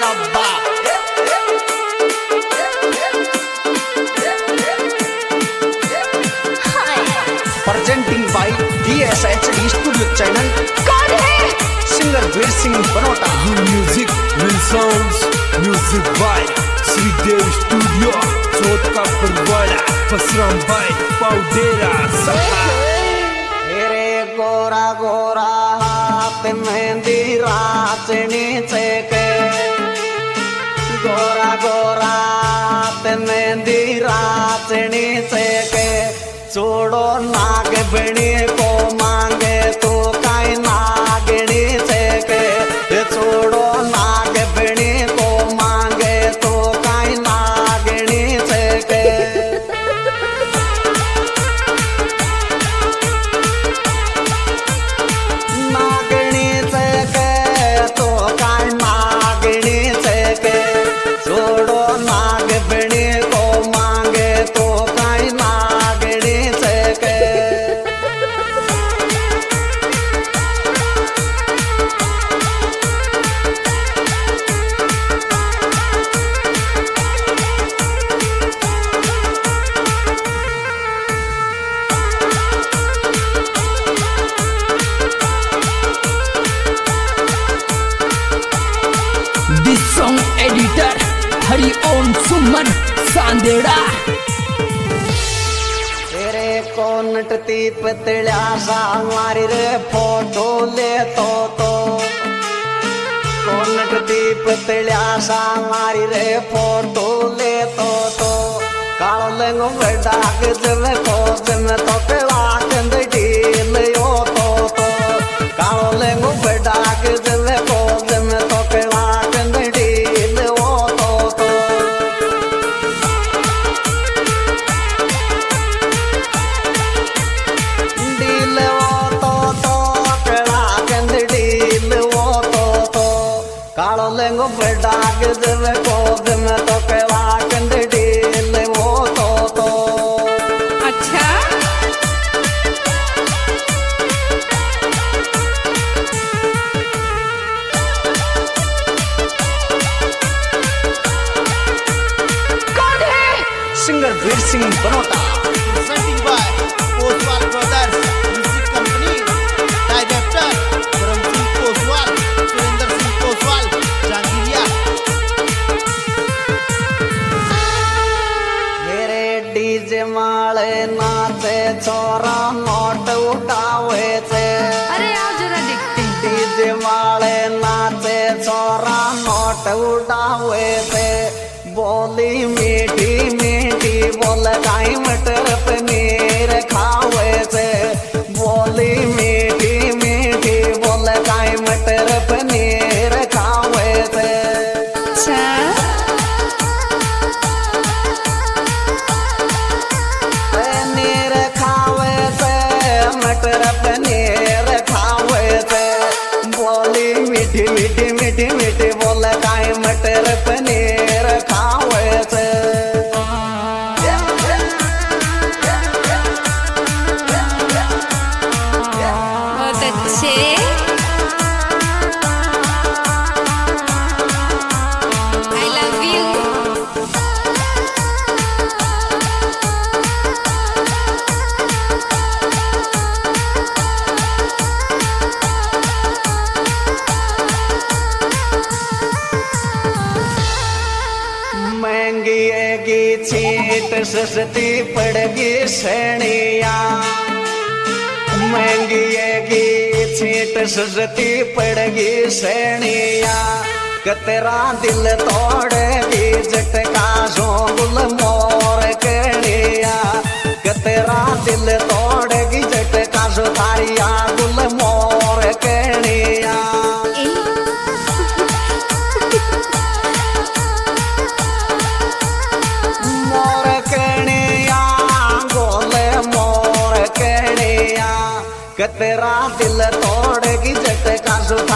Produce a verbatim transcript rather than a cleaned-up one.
Presenting by D S H D studio channel. कौन है? Singer Veer Singh Banota. You music will sounds music by Shridev studio Chauth का Parwara Pasram by पाउडेरा सपा। मेरे गोरा गोरा हाथ मेहंदी राचनी चेके, गोरा गोरा हाथ मेहंदी राचनी चेके, छोड़ो नाग बनी को मांगे तो काई नागनी चेके, छोड़ो नाग बनी को मांगे तो काई नागनी चेके। नागनी चेके तो काई नागनी चेके, छोड़ो नाग बनी को मांगे तो काई Nagni Cheke. This song editor Hari ओम सुमन सांदेड़ा। तेरे को नटती पतला सा मारी रे फोटो ले तो तो, को नटती पतला सा मारी रे फोटो ले तो तो, काल लेंगो बेटा के जब को जब तो के वाकंद डील यो तो तो, काल लेंगो बेटा के जब को जब तो के वाकंद डील यो तो तो। डील वो तो तो कड़ा कंद डील वो तो तो, कालो लेंगो बेटा के जब को जब तो के वाकंद डील वो तो तो। अच्छा कौन है? Singer Veer Singh Banota. Presenting by Koswal Brothers Music Company. Director Dharam Singh Koswal, Surendra Singh Koswal, Jangiliya. मेरे डीजे माले नाचे छोरा नोट उठावे से, अरे आओ जरा देखते हैं। डीजे माले नाचे छोरा नोट उठावे से, बोली मीठी मीठी बोल गाई मटर पनीर खावे से, बोली मीठी मीठी बोल गाई मटर पनीर खावे से। अच्छा पनीर खावे से मटर पनीर खावे से, बोली मीठी मीठी मीठी मीठी बोल गाय मटर पनीर खावे से। बहुत अच्छे। I love you। महंगी एगी छीट सस्ती पड़गी सैनिया, महंगी एगी छीट सस्ती पड़गी सैनिया, कतरा दिल तोड़ेगी झटका सो गुल मोर कनिया, कतरा दिल तोड़ेगी झटका सो धारिया गुल मोर कनिया। मोर कनिया गोले मोर कनिया, कतरा दिल तोड़ेगी झटका सो